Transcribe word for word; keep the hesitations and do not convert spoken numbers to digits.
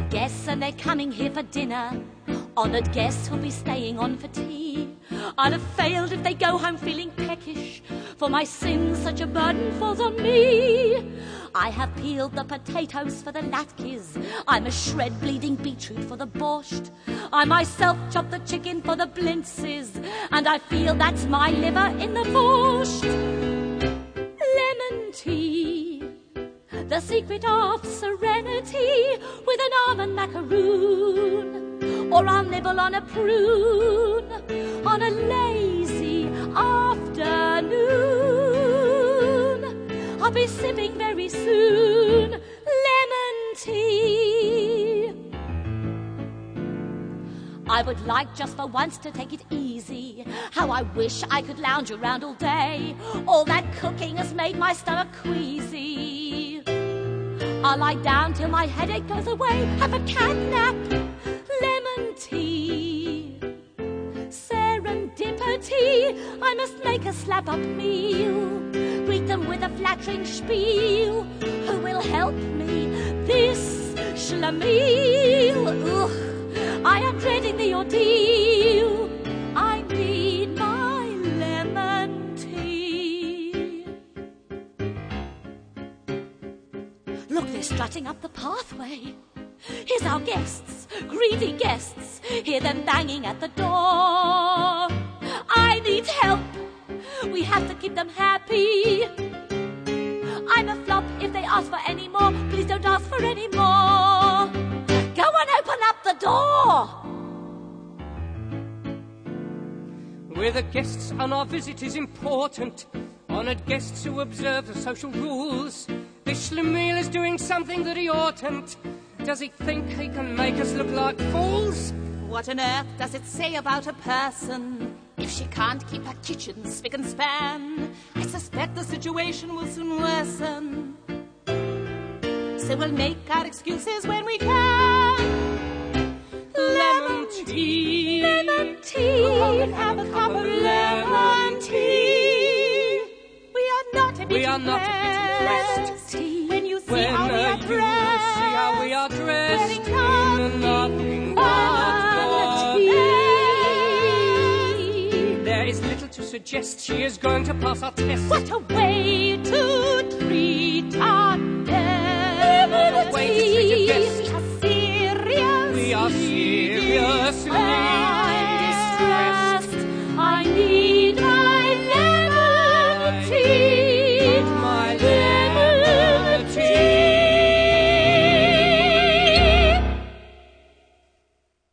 Honoured guests and they're coming here for dinner. Honoured guests who'll be staying on for tea. I'd have failed if they go home feeling peckish, for my sins such a burden falls on me. I have peeled the potatoes for the latkes. I must shred bleeding beetroot for the borscht. I myself chop the chicken for the blintzes, and I feel that's my liver in the borscht. Lemon tea, the secret of serenity, with an almond macaroon, or I'll nibble on a prune on a lazy afternoon. I'll be sipping very soon lemon tea. I would like just for once to take it easy. How I wish I could lounge around all day. All that cooking has made my stomach queasy. I'll lie down till my headache goes away, have a cat nap. Lemon tea, serendipity. I must make a slap-up meal. Greet them with a flattering spiel. Who will help me this schlemiel? Ugh, I am dreading the ordeal. I need my lemon tea. Look, they're strutting up the pathway. Here's our guests, greedy guests. Hear them banging at the door. I need help. We have to keep them happy. I'm a flop if they ask for any more. Please don't ask for any more. Go and open up the door. We're the guests and our visit is important. Honoured guests who observe the social rules. This schlemiel is doing something that he oughtn't. Does he think he can make us look like fools? What on earth does it say about a person if she can't keep her kitchen spick and span? I suspect the situation will soon worsen, so we'll make our excuses when we can. Lemon tea, lemon tea, come and have a cup of lemon tea. We are not a bit We are not a bit impressed when you see when how we uh, are you dressed. see how we are dressed Wearing in nothing but vanity. gaudy. There is little to suggest she is going to pass our test. What a way to treat our guests! What a way to treat a guest. We are serious. We are seriously